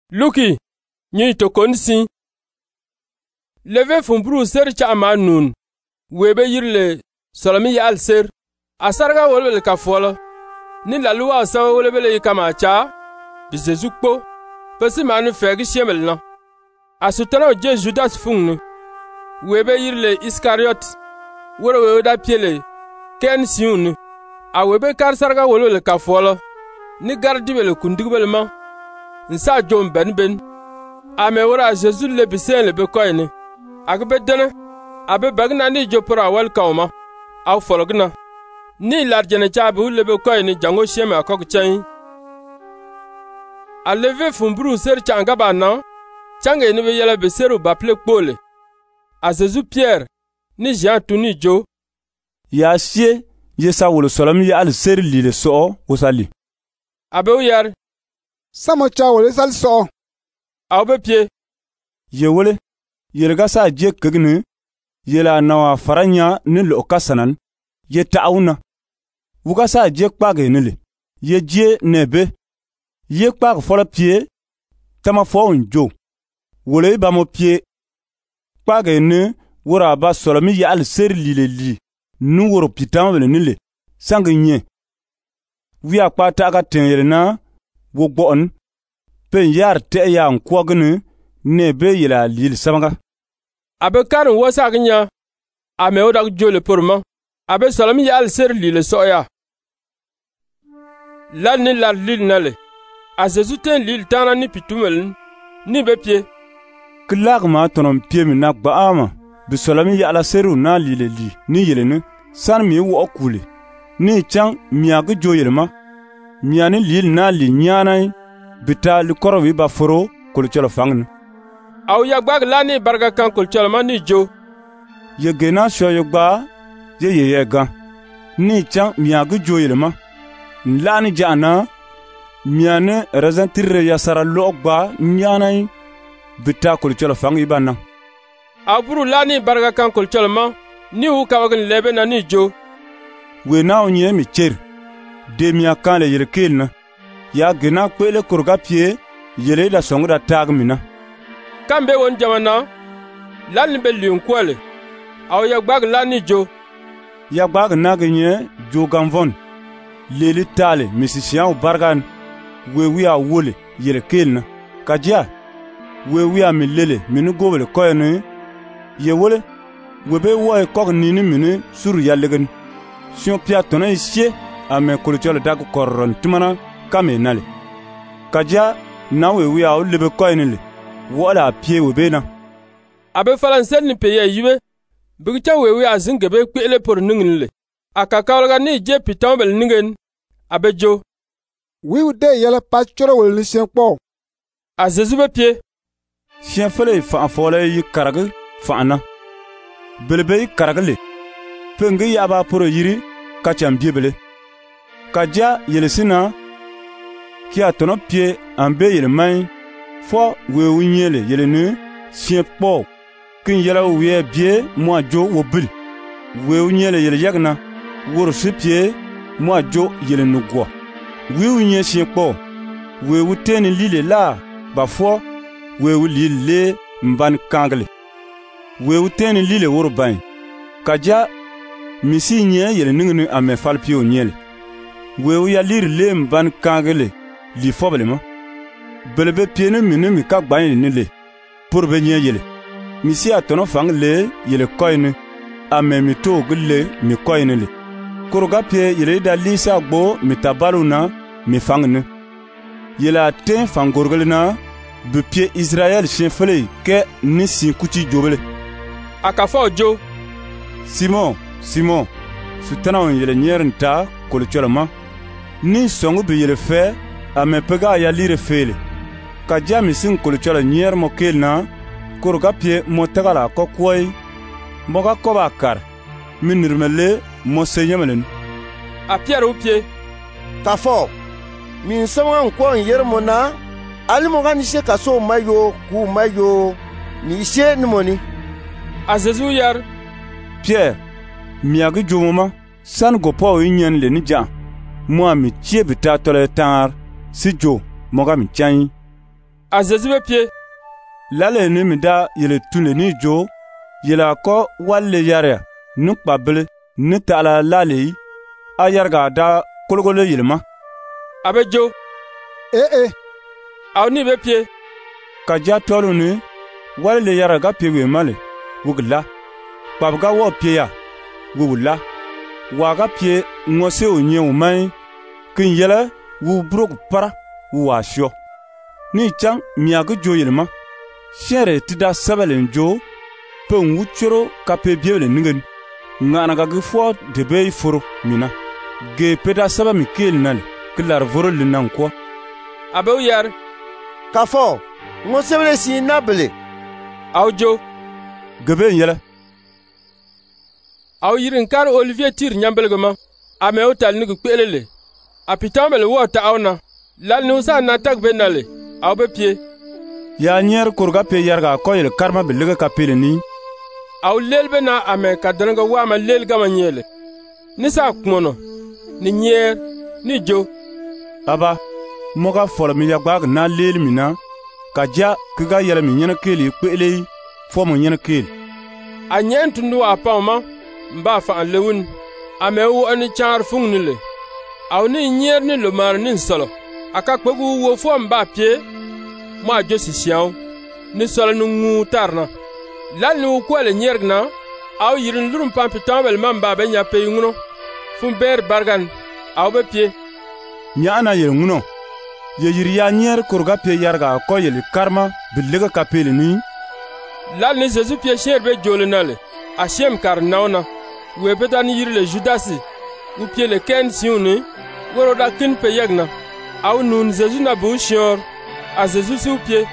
Luki, nyi to konsi. Leve fumbru ser chama nun. Webe yirle solami yal ser. Asarga wolbele ka fola. Ni la loi sa wolbele kama cha. Bizezukpo. Pesi manu fegi shemel na. Asutana je Judas fungnu. Webe yirle Iskariot. Wore da piele. Ken siunu. A webe kar sarga wolbele ka fola. Ni gardibele kundigbele ma. Nsa jom ben. Ame wora Jesus le bisen le bekoyne. Agbe dene. Abe bagna ni jopora wal kawma. Aw fologna. Ni larjene chabu le bekoyne jango sheme akok chen. A leve fumbru ser changa bana. Changa ni be yela beseru baple kpole. A Jesus Pierre ni Jean tuni jo. Ya sie yesa wolo solam ya al ser li le so osali. Abe uyar Samo cha wole sal so. Awbe pie. Ye wole yelga sa je kegni yela nawa faranya ni lo kasanan ye tauna wuga sa je kpage ni le ye je nebe ye kpage fola pie tama fo njo wole ba mo pie kpage ni wora ba solami ya al ser li nu woro pitam le ni le sangnye wi akpa ta ga tenyerna wo gbon pen yar te ya nkwogni ne be yila lil samanga. Abe karin wasa gnya. Ame odak jole porma. Abe salami ya al ser lil soya. Lan ni lar lil nale. A Jesu ten lil tana ni pitumel ni be pie. Klag ma tonom pie mi nak ba ama. Bi salami ya ala seru na lile li ni yelenu san mi wo kule. Ni chang miyagu joyelma. Miani lil na li nyanai bita li korowi ba foro kulcholo fangn. Aw yagbag lani barga kan kulcholo mani jo. Ye gena sho yogba ye ga. Ni chang miyagu joyelma. Lani jana miane rezentirre ya sara logba nyanai bita kulcholo fangi bana. Aburu lani barga kan kulcholo ma ni hu kawagin lebe na ni jo. We na onye mi cher. Demia kan le yele kelna ya gena kwele kurga pie yele da songra tagmina kambe won jamana lan be liun kwele aw ya gbag lani jo ya gbag nagnye jo gamvon leli tale musicien bargan we a wole yele kelna kaja we a milele minu gobele koyne ye wole we be wo ko nini minu suru yalegen sion pia tona isie ame kulcholo dag korron tumana kame nale kaja nawe wi a lebe koynile wala pie webena abe falansen ni peye yibe bigcha we a zingebe kwele por ningle akakawga ni je pitambel ningen abe jo wi ude yela pachoro wol ni senpo a Jesu be pie sien fele fa fole yi karag fa ana belebe karagle pengi yaba poro yiri kacham biebele kaja yelesina kia tono pie ambe yelemai fo we wunyele yelenu sienpo kin yela we bie moi jo wobil we wunyele yele yagna woro sipie moi jo yelenu gwo we wunye sienpo we wuteni lile la ba fo we wulile mban kangle we wuteni lile woro ban kaja misi nye yeleningnu ame falpio nyele we ya lir lem ban kangele li foblema belebe piene minu mi ka gban ni le pour be nye yele misi atono fang le yele koyne ame mi to gele mi koyne le kuruga pie yele da lisa gbo mi tabaluna mi fangne yele aten fangorgelna be pie Israël chefele ke ni si kuti jobele akafo jo Simon sutana on yele nyernta kulcholma ni songu be yele fe ame pega ya lire fele ka jami sin kulchola nyer mo kelna kurga pie mo tagala ko koy moga ko bakar minirmele mo senyamelen a Pierre pie kafo min sama ko yermo na alimo ga ni se kaso mayo ku mayo ni se ni moni a Jesu yar Pierre miagi jumuma san go po yin le ni ja mo mi chie bita tole tar si jo moga mi chan a Zezu be pie lale ni mi da yele tunle ni jo yela ko walle yare ni kpabele ni tala lale a yarga da kolgole yelma abe jo aw ni be pie ka ja tolu ni walle yare ga pie we male wugla kpabga wo pie ya wugla waga pie ngose o nye o mai kin yele wu brok para wu asho ni chang miagu jo yelma shere tida sabelen jo pen wuchoro kape biele ningen ngana ga gfo de be furo mina ge peda saba mikel nal klar voro linan ko abe yar kafo ngosebele si nabele awjo gebe yele aw yirin kar Olivier tir nyambelgama ame otal ni gpelele apitamele wo ta awna lal nu sa na tag benale aw be pie ya nyer kurga pe yarga koyel karma bilige kapele ni aw lelbe na ame kadanga wa ma lel gama nyele ni sa kumono ni nyer ni jo aba moga folmi ya gbag na lel mina kaja kiga yele mi nyena kele kwele fo mo nyena kele anyen tundu apama mba fa lewun ame wo ani char fungnile aw ni nyer ni lo mar ni solo aka kpegu wo fo mba pie ma josi siaw ni solo nu ngu tarna lal ni ko le nyergna aw yirin lurum pampi tambel mamba be nya pe nguno fun ber bargan aw be pie nyaana ye nguno ye yiriya nyer kurga pe yarga ko yeli karma bilega kapele ni lal ni Zezu pie sher be jolenale a shem kar nauna we betan yirle Judasi u pie le ken siuni woro da kin pe yegna aw nun Zezu na bu shor a Zezu si u pie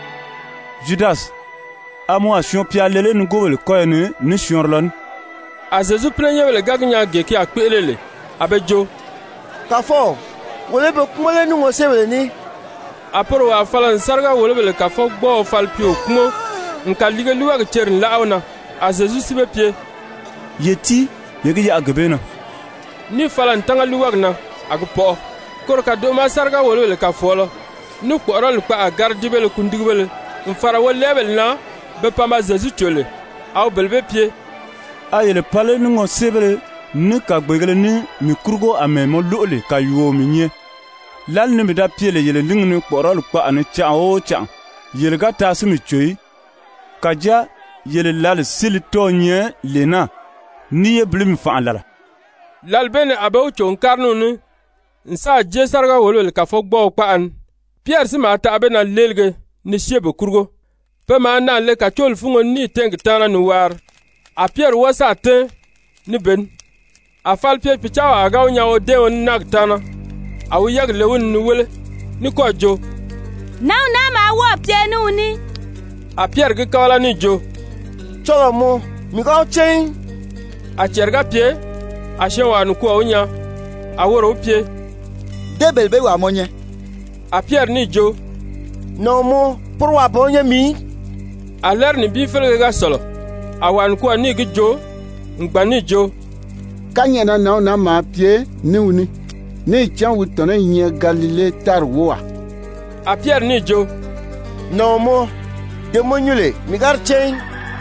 Judas amo a shion pia lele nu gobel koyne ni shorlon a Zezu prenye le gagnya geki a kpelele abejo kafo wole be kumale nu ngosebele ni aporo wa falan sarga wole le kafo gbo fal pio kumo nka lige luwa ga cherin laawna a Zezu sibe pie yeti yegi ya agbena ni falan tanga luwagna agpo korka do ma sarga wole ka folo nu kporol kwa agardibele kundigbele mfara wolebel na be pama Zezu chole aw belbe pie ayele pale ngo sebele ni ka gbegele ni mikurgo amemo lole ka yuo minye lal ni bida piele yele lingni kporol kwa ani cha o cha yele ga tasimi choi kaja yele lal silitonye lena ni ye blim fa lala lal bene abaw chon karnu ni nsa je sarga wole ka fo gbo kwa an Pierre sima ta abena lelge ni shebe kurgo pe ma na le ka chol fungo ni teng tana no war a Pierre wasa te ni ben a fal Pierre pichawa agaw nyawo de on nag tana awu yag lewun ni wele ni ko jo naw na ma wo pienu ni a Pierre ge kawala ni jo cholo mo mi ga chen a cherga pie a shewa nu ko onya a woro pie debel be wa monye a Pierre ni jo no mo pour wa bonye mi a ler ni bi fel ga solo a wan ko ni gi jo ngba ni jo kanyena na ma pie ni uni ni chan wutone nye Galile tar woa a Pierre ni jo no mo de monyule mi gar chen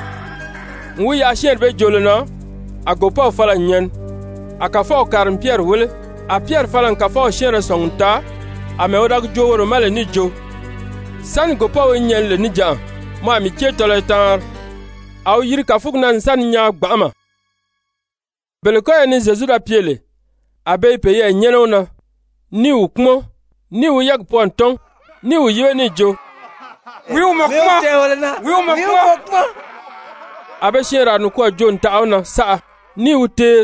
nwu ya sher be jolena a gopa fala nyen a ka fo karim Pierre wele a Pierre falan ka fo shere sonta a me odak jo woro male ni jo san gopa we nyen le ni ja ma mi che tole tar aw yiri ka fugna san nya gbama bele ko ni Zezu da piele a be pe ye nyenona ni ukmo ni u yag ponton ni u yiwe ni jo wi u makma abe shera nu ko jon taawna sa ni u ter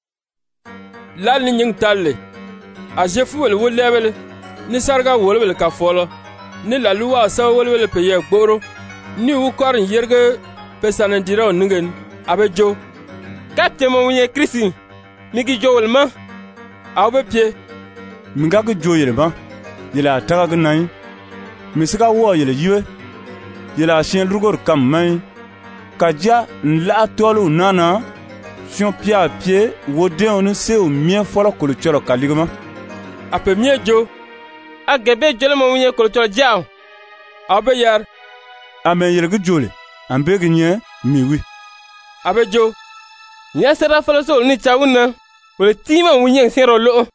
lal ni nying talle a jefu wele wolebele ni sarga wolebele ka folo ni laluwa sa wolebele pe ye gboro ni u kor yerge pesana diraw ningen abe jo kapte mo wiye Kristi migi jowol ma awbe pie minga ge joyele ba yela taga ge nai misiga wo yele yiwe yela shen rugor kam mai kaja nla tolu nana sion pia pie wode onu se o mie folo koluchoro kaligama ape mie jo agebe jole mo wiye koluchoro jaw abe yar ame yelgi jole ambe gnye miwi abe jo ya sara fala sol ni chawuna wala tima wunyeng sero lo